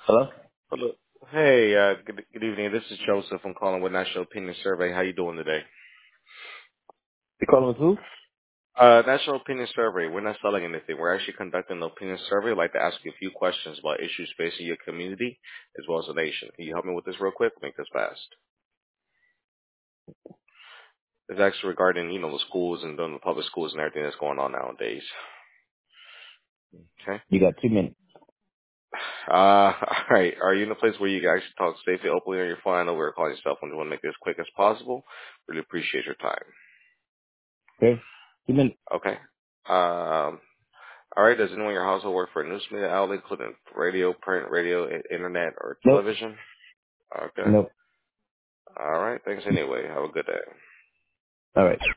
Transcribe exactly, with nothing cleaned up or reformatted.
Hello? Hello. Hey, uh, good, good evening. This is Joseph. I'm calling with National Opinion Survey. How you doing today? You calling with who? Uh, National Opinion Survey. We're not selling anything. We're actually conducting an opinion survey. I'd like to ask you a few questions about issues facing your community as well as the nation. Can you help me with this real quick? Make this fast. It's actually regarding, you know, the schools and the public schools and everything that's going on nowadays. Okay. You got two minutes. Uh, all right. Are you in a place where you can actually talk safely, openly on your phone? I know we're calling yourself and you want to make this as quick as possible. Really appreciate your time. Okay? Two minutes. Okay. Um, All right. Does anyone in your household work for a news media outlet, including radio, print, radio, i- internet, or Nope. television? Okay. Nope. All right. Thanks anyway. Have a good day. All right.